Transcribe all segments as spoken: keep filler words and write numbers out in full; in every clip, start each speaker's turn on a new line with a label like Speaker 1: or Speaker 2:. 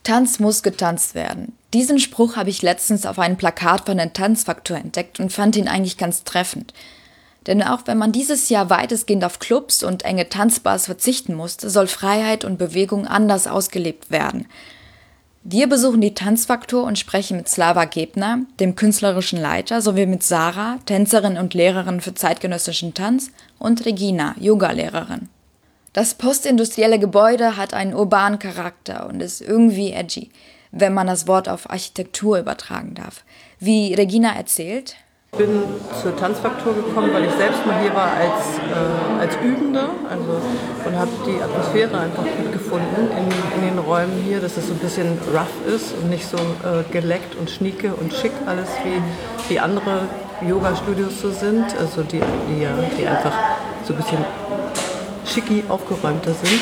Speaker 1: Tanz muss getanzt werden. Diesen Spruch habe ich letztens auf einem Plakat von der Tanzfaktor entdeckt und fand ihn eigentlich ganz treffend. Denn auch wenn man dieses Jahr weitestgehend auf Clubs und enge Tanzbars verzichten musste, soll Freiheit und Bewegung anders ausgelebt werden. Wir besuchen die Tanzfaktor und sprechen mit Slava Gebner, dem künstlerischen Leiter, sowie mit Sarah, Tänzerin und Lehrerin für zeitgenössischen Tanz, und Regina, Yogalehrerin. Das postindustrielle Gebäude hat einen urbanen Charakter und ist irgendwie edgy, wenn man das Wort auf Architektur übertragen darf. Wie Regina erzählt:
Speaker 2: Ich bin zur Tanzfaktor gekommen, weil ich selbst mal hier war als, äh, als Übende, also, und habe die Atmosphäre einfach gut gefunden in, in den Räumen hier, dass es so ein bisschen rough ist und nicht so äh, geleckt und schnieke und schick alles wie, wie andere Yoga-Studios so sind, also die, die, die einfach so ein bisschen schicki aufgeräumter sind.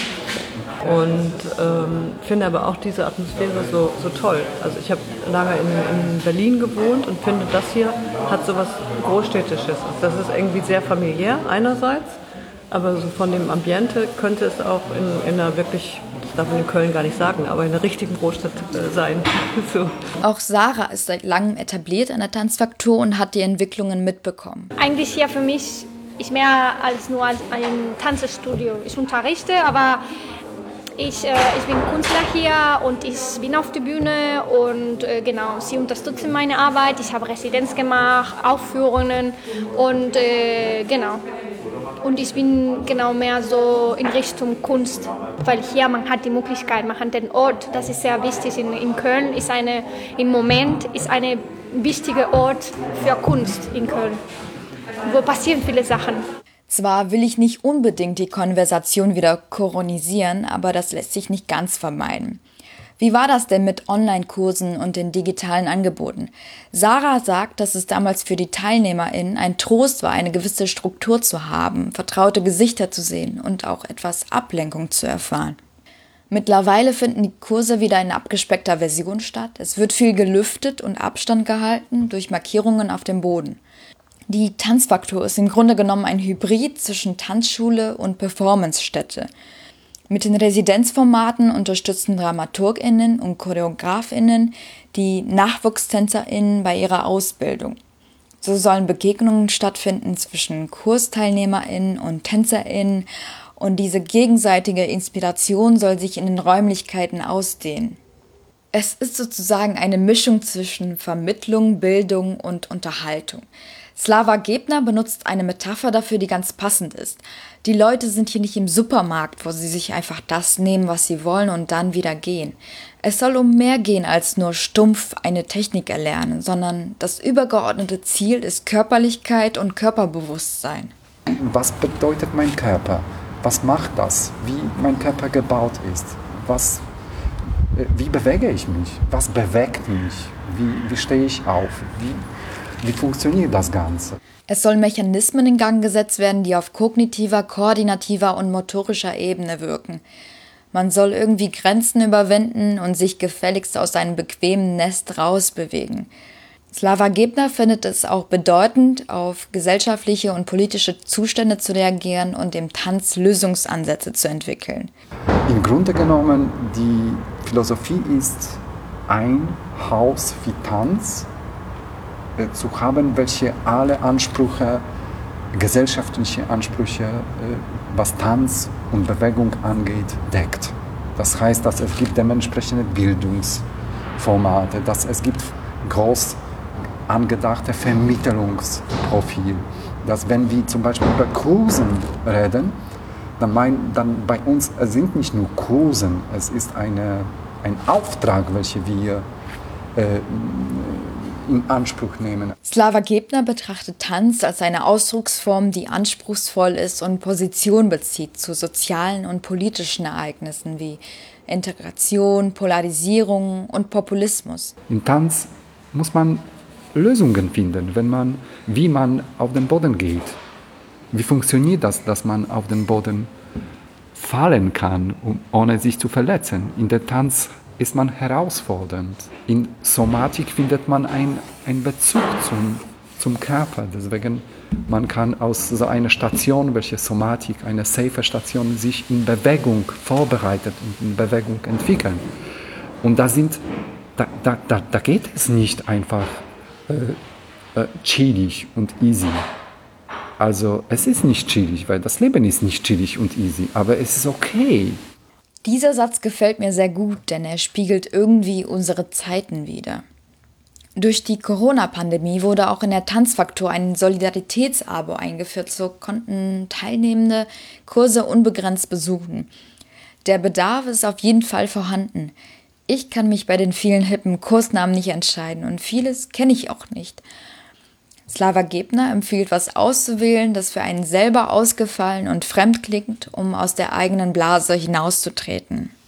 Speaker 2: Und ähm, finde aber auch diese Atmosphäre so, so toll. Also ich habe lange in, in Berlin gewohnt und finde, das hier hat so was Großstädtisches. Das ist irgendwie sehr familiär einerseits, aber so von dem Ambiente könnte es auch in, in einer wirklich, das darf man in Köln gar nicht sagen, aber in einer richtigen Großstadt äh, sein. So.
Speaker 1: Auch Sarah ist seit langem etabliert an der Tanzfaktor und hat die Entwicklungen mitbekommen.
Speaker 3: Eigentlich hier für mich ist mehr als nur ein Tanzstudio. Ich unterrichte, aber Ich, äh, ich bin Künstler hier und ich bin auf der Bühne und äh, genau, sie unterstützen meine Arbeit. Ich habe Residenz gemacht, Aufführungen und äh, genau. Und ich bin genau mehr so in Richtung Kunst, weil hier man hat die Möglichkeit, man hat den Ort, das ist sehr wichtig in, in Köln, ist eine, im Moment ist ein wichtiger Ort für Kunst in Köln, wo passieren viele Sachen.
Speaker 1: Zwar will ich nicht unbedingt die Konversation wieder koronisieren, aber das lässt sich nicht ganz vermeiden. Wie war das denn mit Online-Kursen und den digitalen Angeboten? Sarah sagt, dass es damals für die TeilnehmerInnen ein Trost war, eine gewisse Struktur zu haben, vertraute Gesichter zu sehen und auch etwas Ablenkung zu erfahren. Mittlerweile finden die Kurse wieder in abgespeckter Version statt. Es wird viel gelüftet und Abstand gehalten durch Markierungen auf dem Boden. Die Tanzfaktor ist im Grunde genommen ein Hybrid zwischen Tanzschule und Performancestätte. Mit den Residenzformaten unterstützen DramaturgInnen und ChoreografInnen die NachwuchstänzerInnen bei ihrer Ausbildung. So sollen Begegnungen stattfinden zwischen KursteilnehmerInnen und TänzerInnen und diese gegenseitige Inspiration soll sich in den Räumlichkeiten ausdehnen. Es ist sozusagen eine Mischung zwischen Vermittlung, Bildung und Unterhaltung. Slava Gebner benutzt eine Metapher dafür, die ganz passend ist. Die Leute sind hier nicht im Supermarkt, wo sie sich einfach das nehmen, was sie wollen und dann wieder gehen. Es soll um mehr gehen als nur stumpf eine Technik erlernen, sondern das übergeordnete Ziel ist Körperlichkeit und Körperbewusstsein.
Speaker 4: Was bedeutet mein Körper? Was macht das? Wie mein Körper gebaut ist? Was, wie bewege ich mich? Was bewegt mich? Wie, wie stehe ich auf? Wie Wie funktioniert das Ganze?
Speaker 1: Es sollen Mechanismen in Gang gesetzt werden, die auf kognitiver, koordinativer und motorischer Ebene wirken. Man soll irgendwie Grenzen überwinden und sich gefälligst aus seinem bequemen Nest rausbewegen. Slava Gebner findet es auch bedeutend, auf gesellschaftliche und politische Zustände zu reagieren und im Tanz Lösungsansätze zu entwickeln.
Speaker 4: Im Grunde genommen, die Philosophie ist, ein Haus wie Tanz zu haben, welche alle Ansprüche, gesellschaftliche Ansprüche, was Tanz und Bewegung angeht, deckt. Das heißt, dass es gibt dementsprechende Bildungsformate, dass es gibt groß angedachte Vermittlungsprofil, dass wenn wir zum Beispiel über Kursen reden, dann, mein, dann bei uns es sind nicht nur Kursen, es ist eine, ein Auftrag, welchen wir äh, in Anspruch nehmen.
Speaker 1: Slava Gebner betrachtet Tanz als eine Ausdrucksform, die anspruchsvoll ist und Position bezieht zu sozialen und politischen Ereignissen wie Integration, Polarisierung und Populismus.
Speaker 4: Im Tanz muss man Lösungen finden, wenn man, wie man auf den Boden geht. Wie funktioniert das, dass man auf den Boden fallen kann, um, ohne sich zu verletzen? In der Tanz ist man herausfordernd. In Somatik findet man einen Bezug zum, zum Körper. Deswegen man kann aus so einer Station, welche Somatik, eine safe Station, sich in Bewegung vorbereitet und in Bewegung entwickeln. Und da sind, da, da, da, da geht es nicht einfach äh, äh, chillig und easy. Also es ist nicht chillig, weil das Leben ist nicht chillig und easy, aber es ist okay.
Speaker 1: Dieser Satz gefällt mir sehr gut, denn er spiegelt irgendwie unsere Zeiten wider. Durch die Corona-Pandemie wurde auch in der Tanzfaktor ein Solidaritätsabo eingeführt, so konnten Teilnehmende Kurse unbegrenzt besuchen. Der Bedarf ist auf jeden Fall vorhanden. Ich kann mich bei den vielen hippen Kursnamen nicht entscheiden und vieles kenne ich auch nicht. Slava Gebner empfiehlt, was auszuwählen, das für einen selber ausgefallen und fremd klingt, um aus der eigenen Blase hinauszutreten.